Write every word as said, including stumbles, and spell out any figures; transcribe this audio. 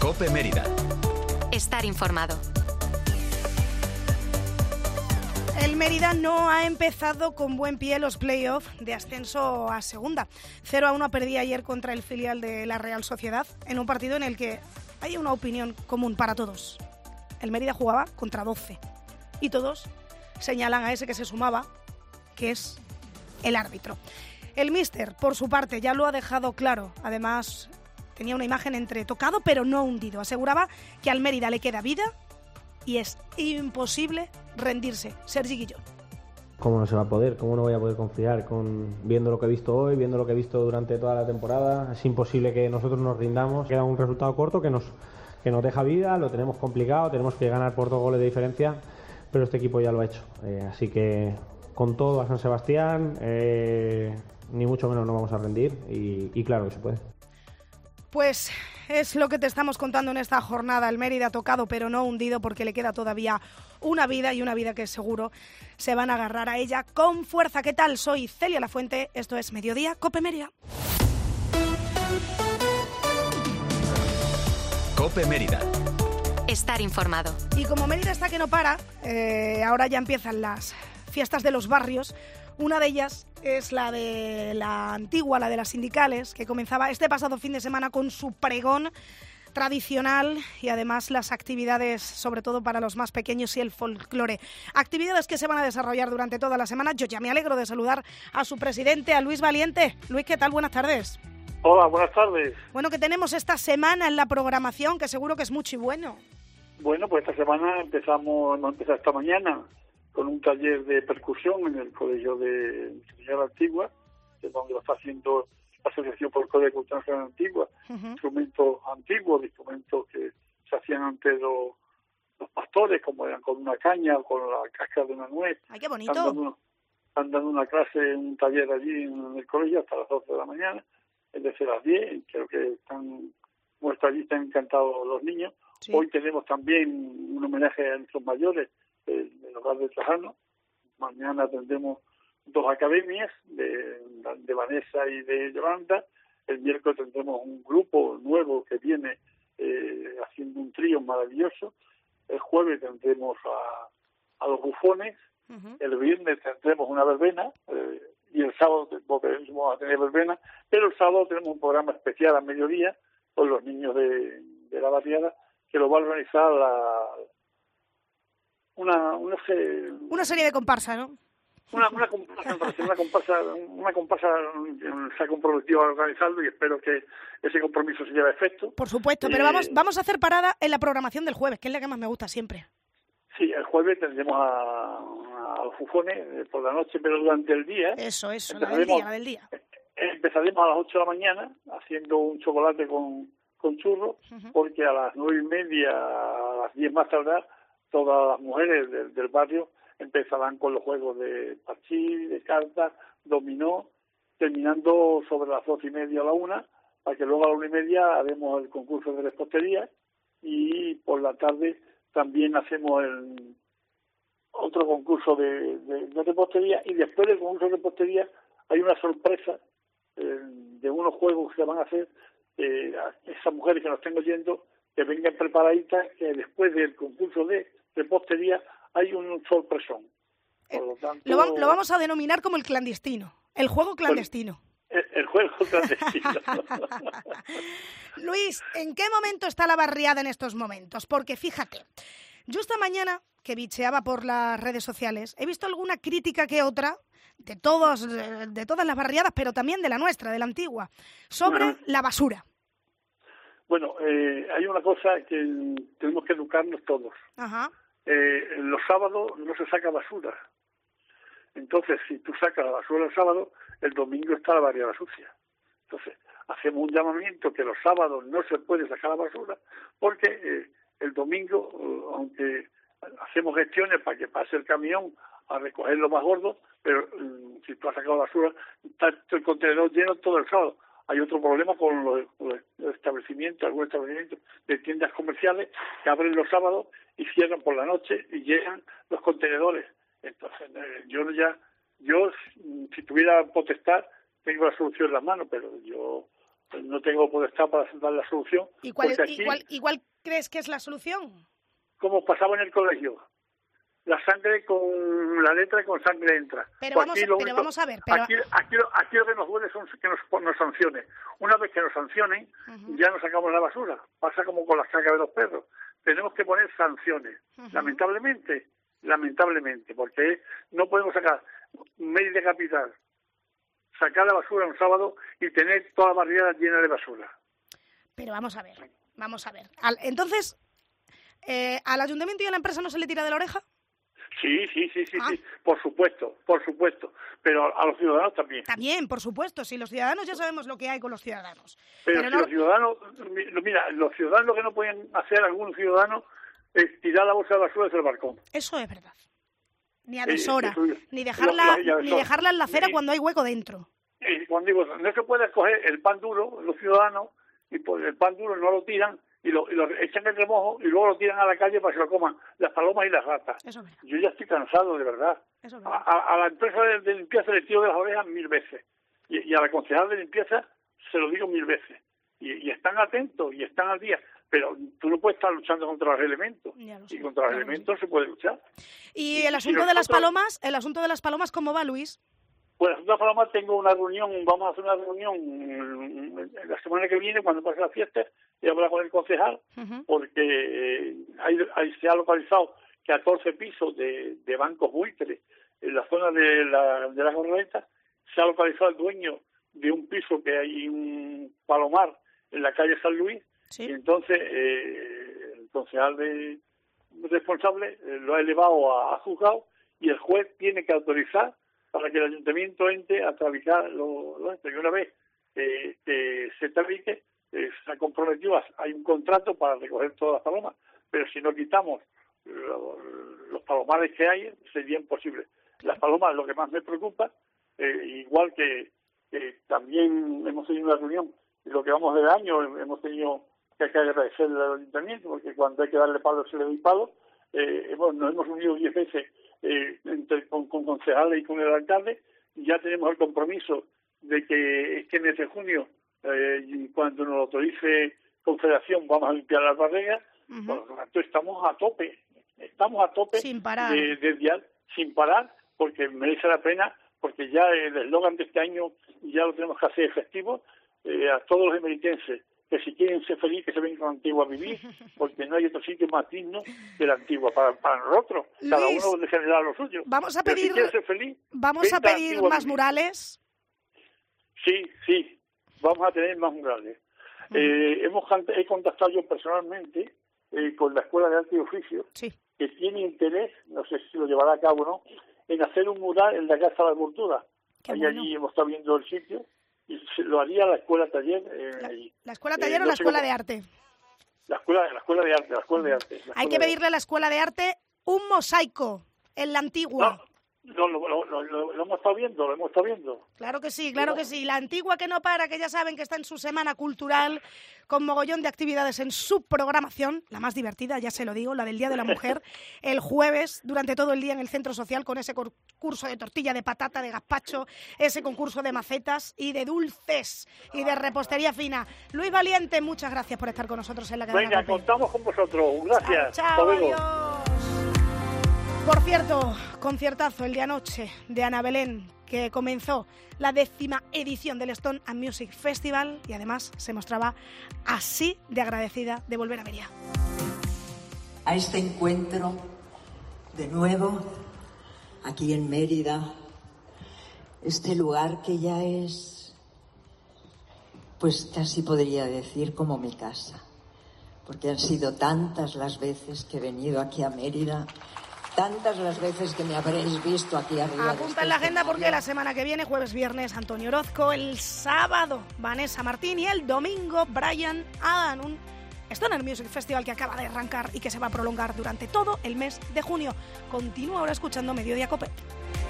COPE Mérida. Estar informado. El Mérida no ha empezado con buen pie los play-offs de ascenso a segunda. cero a uno perdía ayer contra el filial de la Real Sociedad, en un partido en el que hay una opinión común para todos. El Mérida jugaba contra doce y todos señalan a ese que se sumaba, que es el árbitro. El míster, por su parte, ya lo ha dejado claro. Además, tenía una imagen entre tocado pero no hundido. Aseguraba que al Mérida le queda vida y es imposible rendirse. Sergi Guillón. ¿Cómo no se va a poder? ¿Cómo no voy a poder confiar con viendo lo que he visto hoy, viendo lo que he visto durante toda la temporada? Es imposible que nosotros nos rindamos. Queda un resultado corto que nos, que nos deja vida, lo tenemos complicado, tenemos que ganar por dos goles de diferencia, pero este equipo ya lo ha hecho. Eh, así que con todo a San Sebastián, eh, ni mucho menos nos vamos a rendir y, y claro que se puede. Pues es lo que te estamos contando en esta jornada. El Mérida tocado pero no hundido porque le queda todavía una vida y una vida que seguro se van a agarrar a ella con fuerza. ¿Qué tal? Soy Celia Lafuente, esto es Mediodía COPE Mérida. COPE Mérida. Estar informado. Y como Mérida está que no para, eh, ahora ya empiezan las fiestas de los barrios. Una de ellas es la de la antigua, la de las sindicales, que comenzaba este pasado fin de semana con su pregón tradicional y además las actividades, sobre todo para los más pequeños, y el folclore. Actividades que se van a desarrollar durante toda la semana. Yo ya me alegro de saludar a su presidente, a Luis Valiente. Luis, ¿qué tal? Buenas tardes. Hola, buenas tardes. Bueno, que tenemos esta semana en la programación, que seguro que es mucho y bueno. Bueno, pues esta semana empezamos, hemos empezado esta mañana con un taller de percusión en el Colegio de Señora Antigua, que es donde lo está haciendo la Asociación por el Código de Cultura Nacional Antigua, uh-huh. Instrumentos antiguos, instrumentos que se hacían antes los, los pastores, como eran con una caña o con la cáscara de una nuez. ¡Ay, qué bonito! Están dando, están dando una clase, un taller allí en el colegio hasta las doce de la mañana, es decir, a las diez, creo que están, como está allí, están encantados los niños. Sí. Hoy tenemos también un homenaje a nuestros mayores, del hogar de Trajano. Mañana tendremos dos academias de, de Vanessa y de Yolanda. El miércoles tendremos un grupo nuevo que viene eh, haciendo un trío maravilloso. El jueves tendremos a, a los bufones. Uh-huh. El viernes tendremos una verbena eh, y el sábado vamos a tener verbena, pero el sábado tenemos un programa especial a mediodía con los niños de, de la barriada que lo va a organizar la Una, una, serie, una serie de comparsa, ¿no? Una, una comparsa, una comparsa, una comparsa se ha comprometido a organizarlo y espero que ese compromiso se lleve a efecto. Por supuesto, pero eh, vamos vamos a hacer parada en la programación del jueves, que es la que más me gusta siempre. Sí, el jueves tendremos a, a los bufones por la noche, pero durante el día. Eso, eso, la del día, la del día. Empezaremos a las ocho de la mañana haciendo un chocolate con, con churros, uh-huh. porque a las nueve y media, a las diez más tardar, todas las mujeres del, del barrio empezarán con los juegos de parchís, de cartas, dominó, terminando sobre las doce y media a la una, para que luego a la una y media haremos el concurso de repostería y por la tarde también hacemos el otro concurso de, de, de repostería, y después del concurso de repostería hay una sorpresa eh, de unos juegos que van a hacer eh, a esas mujeres que nos estén oyendo, que vengan preparaditas, que después del concurso de repostería hay un sorpresón. Por lo, tanto, lo, va, lo vamos a denominar como el clandestino, el juego clandestino. El, el juego clandestino. Luis, ¿en qué momento está la barriada en estos momentos? Porque fíjate, yo esta mañana que bicheaba por las redes sociales, he visto alguna crítica que otra de todos, de todas las barriadas, pero también de la nuestra, de la antigua, sobre bueno. la basura. Bueno, eh, hay una cosa que tenemos que educarnos todos. Ajá. Eh, los sábados no se saca basura. Entonces, si tú sacas la basura el sábado, el domingo está la barriada sucia. Entonces, hacemos un llamamiento que los sábados no se puede sacar la basura, porque eh, el domingo, eh, aunque hacemos gestiones para que pase el camión a recoger lo más gordo, pero eh, si tú has sacado basura, está el contenedor lleno todo el sábado. Hay otro problema con los, los establecimientos, algunos establecimientos de tiendas comerciales que abren los sábados y cierran por la noche y llegan los contenedores. Entonces, eh, yo ya, yo si tuviera potestad, tengo la solución en las manos, pero yo no tengo potestad para dar la solución. ¿Y cuál, es, aquí, y, cuál, ¿Y cuál crees que es la solución? Como pasaba en el colegio. La sangre con la letra y con sangre entra. Pero, vamos, pero único, vamos a ver. Pero... Aquí, aquí, aquí lo que nos duele son que nos, nos sancionen. Una vez que nos sancionen, uh-huh. ya nos sacamos la basura. Pasa como con las cacas de los perros. Tenemos que poner sanciones. Uh-huh. Lamentablemente, lamentablemente, porque no podemos sacar Mérida capital, sacar la basura un sábado y tener toda la barriada llena de basura. Pero vamos a ver, vamos a ver. Al, entonces, eh, ¿al ayuntamiento y a la empresa no se le tira de la oreja? Sí, sí, sí, sí, ah. sí, por supuesto, por supuesto, pero a los ciudadanos también. También, por supuesto, sí, los ciudadanos ya sabemos lo que hay con los ciudadanos. Pero, pero si no... los ciudadanos, mira, los ciudadanos lo que no pueden hacer algunos ciudadanos es tirar la bolsa de basura desde el balcón. Eso es verdad. Ni a deshora, eh, ni dejarla, lo, lo, ni dejarla en la acera y, cuando hay hueco dentro. Y cuando digo, no se puede coger el pan duro, los ciudadanos, y pues el pan duro no lo tiran, y lo, y lo echan en remojo y luego lo tiran a la calle para que lo coman las palomas y las ratas. Eso es Yo ya estoy cansado, de verdad. Eso es a, a, a la empresa de, de limpieza le tiro de las orejas mil veces. Y, y a la concejal de limpieza se lo digo mil veces. Y, y están atentos y están al día. Pero tú no puedes estar luchando contra los elementos. Y contra los elementos sí. se puede luchar. ¿Y el asunto si de las palomas? ¿El asunto de las palomas cómo va, Luis? Pues el asunto de las palomas tengo una reunión, vamos a hacer una reunión la semana que viene, cuando pase la fiesta, y hablar con el concejal, uh-huh. porque eh, hay, hay, se ha localizado catorce pisos de, de bancos buitres en la zona de la, de la Corraleta. Se ha localizado el dueño de un piso que hay un palomar en la calle San Luis, sí. y entonces eh, el concejal de, responsable eh, lo ha elevado a, a juzgado, y el juez tiene que autorizar para que el ayuntamiento entre a trabicar lo, lo y una vez eh, que se trabique, eh, se ha comprometido, hay un contrato para recoger todas las palomas, pero si no quitamos lo, los palomares que hay, sería imposible. Las palomas, lo que más me preocupa, eh, igual que, que también hemos tenido una reunión, y lo que vamos del año, hemos tenido que agradecerle al ayuntamiento, porque cuando hay que darle palo se le da palo, eh, hemos, nos hemos unido diez veces eh, entre, con, con concejales y con el alcalde, y ya tenemos el compromiso de que este mes de junio, eh, cuando nos autorice Confederación, vamos a limpiar las barreras. Uh-huh. Por lo tanto, estamos a tope, estamos a tope sin parar. De, de dial, sin parar, porque merece la pena, porque ya el eslogan de este año ya lo tenemos que hacer efectivo, eh, a todos los emeritenses, que si quieren ser felices, que se vengan a la Antigua a vivir, porque no hay otro sitio más digno que la Antigua para, para nosotros, Luis, cada uno de generar lo suyo. Vamos a pedir, si ser feliz, vamos a pedir más a murales. Sí, sí, vamos a tener más murales. Uh-huh. Eh, hemos he contactado yo personalmente eh, con la Escuela de Arte y Oficio, sí. que tiene interés, no sé si lo llevará a cabo o no, en hacer un mural en la Casa de la Cultura. Ahí bueno. Allí hemos estado viendo el sitio. Y se lo haría la escuela taller. Eh, la, ¿La escuela taller eh, o la escuela de arte? La escuela, la escuela de arte, la escuela de arte. Hay que pedirle a la escuela de arte un mosaico en la Antigua. No, no lo, lo, lo, lo hemos estado viendo, lo hemos estado viendo. Claro que sí, claro que sí. La Antigua que no para, que ya saben que está en su semana cultural, con mogollón de actividades en su programación, la más divertida, ya se lo digo, la del Día de la Mujer, el jueves, durante todo el día en el Centro Social, con ese concurso de tortilla de patata, de gazpacho, ese concurso de macetas y de dulces y de repostería fina. Luis Valiente, muchas gracias por estar con nosotros en la cadena. Venga, contamos con vosotros. Gracias. Chao, chao, adiós. Por cierto, conciertazo el de anoche de Ana Belén, que comenzó la décima edición del Stone and Music Festival y además se mostraba así de agradecida de volver a Mérida. A este encuentro, de nuevo, aquí en Mérida, este lugar que ya es, pues casi podría decir como mi casa, porque han sido tantas las veces que he venido aquí a Mérida, tantas las veces que me habréis visto aquí arriba. Apunta en la agenda porque la semana que viene, jueves, viernes, Antonio Orozco, el sábado, Vanessa Martín y el domingo, Brian Adán, un Stone Music Festival que acaba de arrancar y que se va a prolongar durante todo el mes de junio. Continúa ahora escuchando Mediodía Cope.